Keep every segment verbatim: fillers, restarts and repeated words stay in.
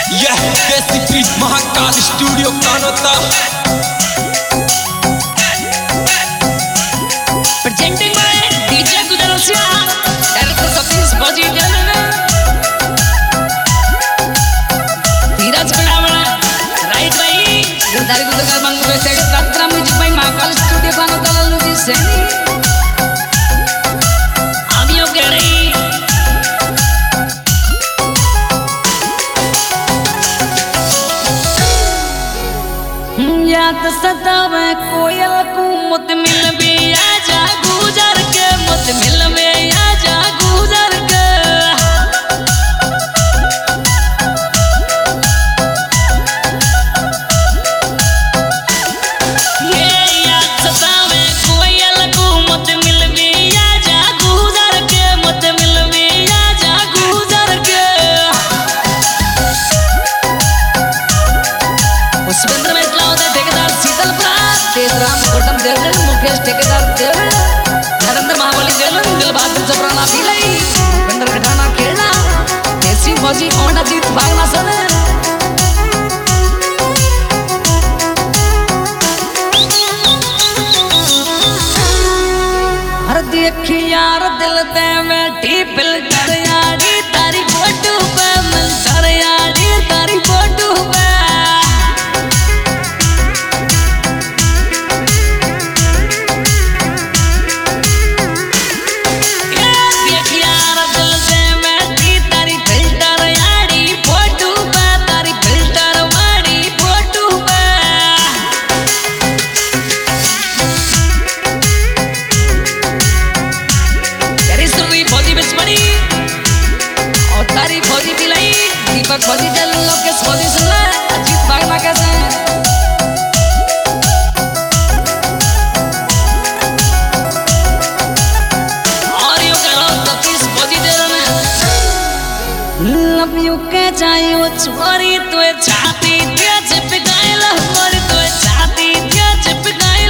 यह desi beat Mahakal studio Kanota presenting by DJ Gudarsiya director Satish बाजी जाने धीरज बनावड़ा राइट भाई गुरदारी गुदरगाल मंगू वेसेड तत्रा म्यूजिक भाई महाकाल स्टूडियो कानोता लालू जी सेनी आमियो केड़ी याद सतावे कोयल को मुत मिल भी आजा गुजर के मुत मिल में आजा गुजर के ये याद सतावे कोयल को मुत मिल भी आजा गुजर के मुत मिल में आजा गुजर के उस बंदर में राम कोटम देव मुकेश ठेकेदार देव नरेंद्र महाबली देव दिल बहादुर जबराना पीलाई बंदर घटाना खेलना देसी फौजी ओंडा जीत भागना सने हर देखी यार दिल ते बैठी फिल्टर यारी तारी फोटो पे मिलतर यारी तारी फोटो पे दीपक फौजी चल लोकेश फौजी सुन ले अजीत भागना कैसे और यो करो सतीश फौजी दे रहे लव यू के चाहिए छोरी तो छाती ते चिपकाइल मोर तो छाती ते चिपकाइल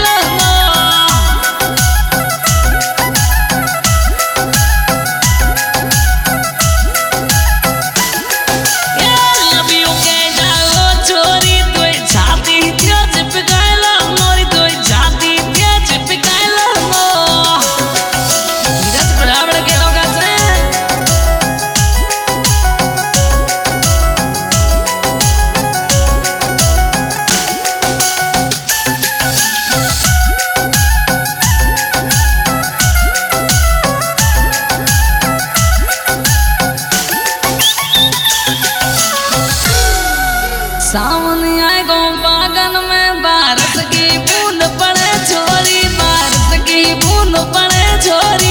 सावन आए गो बागन में बारिश की बूंद पड़े छोरी बारिश की बूंद पड़े छोरी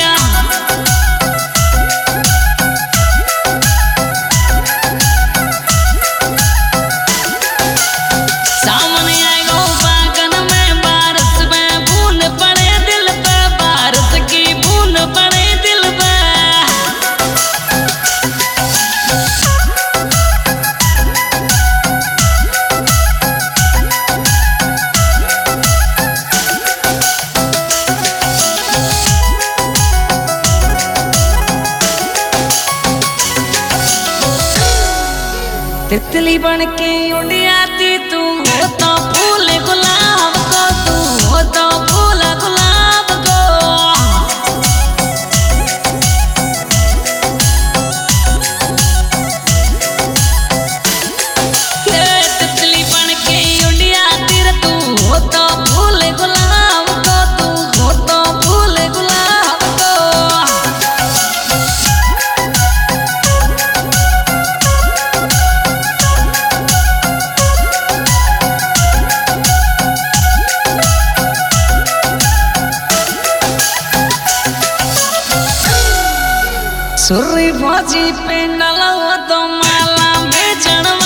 सावन आए गो बागन में बारिश में बूंद पड़े दिल पे बारिश की बूंद पड़े दिल पे तितली बन के उड़ आती तू हो तो फूल गुलाब को तू हो तो फूल गुलाब को तितली बन के उड़ आती रे तू हो तो फूल गुलाब को तू हो तो फूल गुलाब को सुरी फौजी पे नलवा तो माला बेचण